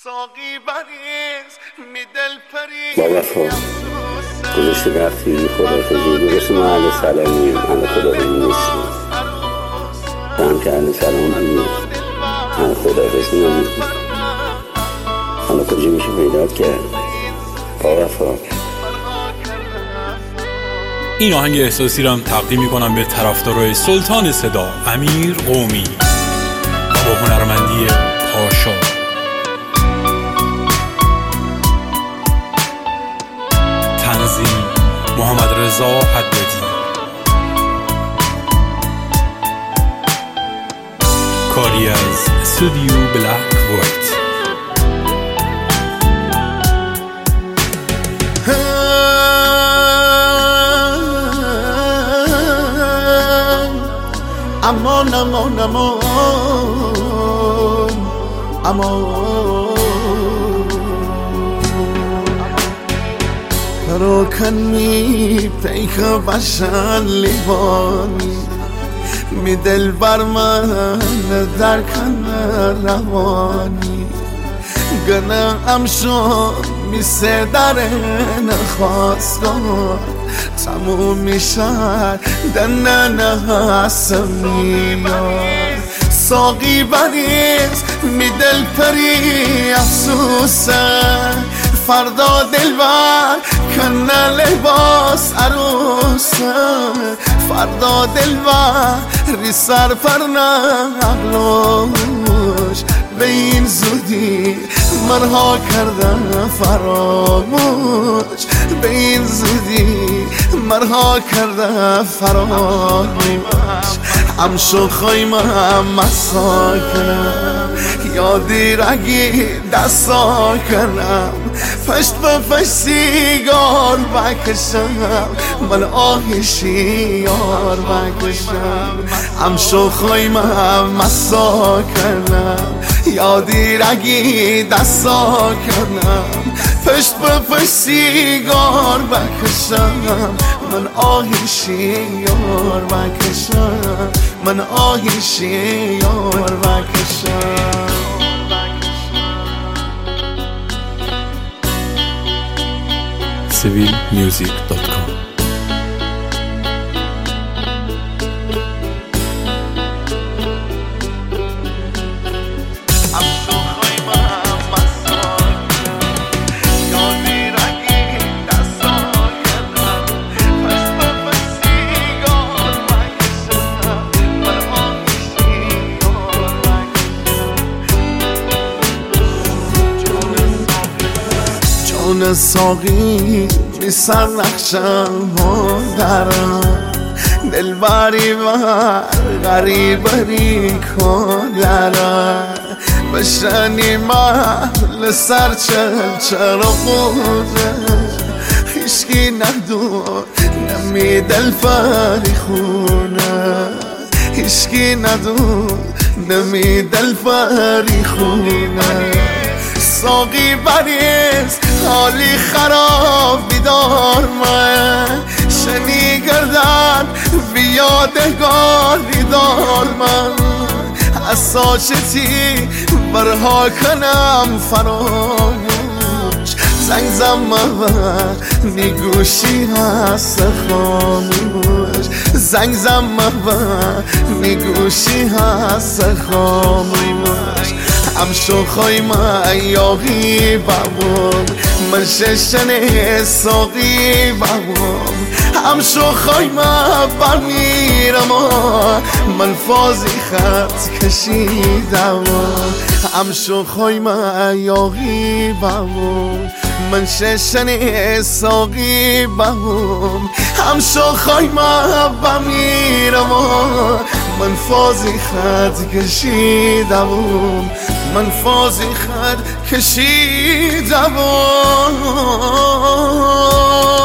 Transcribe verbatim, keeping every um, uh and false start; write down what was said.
با وفا گذاشته رفتی خدافزی گذاشته ما اهل سلامیم اهل خدافزی نیستیم تو هم که اهل سلام بیم اهل خدافزی نمیم حالا کجا میشه پیدا کرد با وفا. این آهنگ احساسی رو هم تقدیم میکنم به طرفدارای سلطان صدا امیر قومی با هنرمندی پاشا. تنظیم محمد رضا حدادی. کاری از استودیو بلک وایت. امان امان امان امان پراکنی پیکا باشن لیوانی می دل بر من در کن روانی گناه امشون می سدر نخواستان تموم میشد دنن هستمیان ساقی بریز می دل پری افسوسه فردا دلبر کنه لباس عروسه فردا دلبر ری سر پر نقلوش به این زودی منها کردن فراموش به این زودی منها کردن فراموش امشو خواهیم مسا کنم یادی رگی دستا کنم پشت به پشت سیگار بکشم من آهشی یار بکشم امشو خواهیم مسا کنم یادی رگی دستا کنم پشت به پشت سیگار بکشم من آهشی یار بکشم من آهشی یار بکشم. سیویل میوزیک دات کام. جان ساقی بی سر نقشم مادرم دل بری بر غریبری کادرم بشنی محل سر چل چرا بوده خیشکی ندون نمی دل فری خونه خیشکی ندون نمی دل فری خونه ساقی بریز حالی خراب بیدار من شنی گردن بیادگار بیدار من از ساچتی برها کنم فراموش زنگ زمان میگوشی هست خاموش زنگ زمان میگوشی هست خاموش امشو خواهیم ایاغی بابم من ششن ساقی بابم امشو خواهیم برمیرم من فازی خط کشیدم امشو خواهیم ایاغی بابم من ششن ساقی بابم امشو خواهیم برمیرم من فازی خط کشیدم من فازی خط کشیدم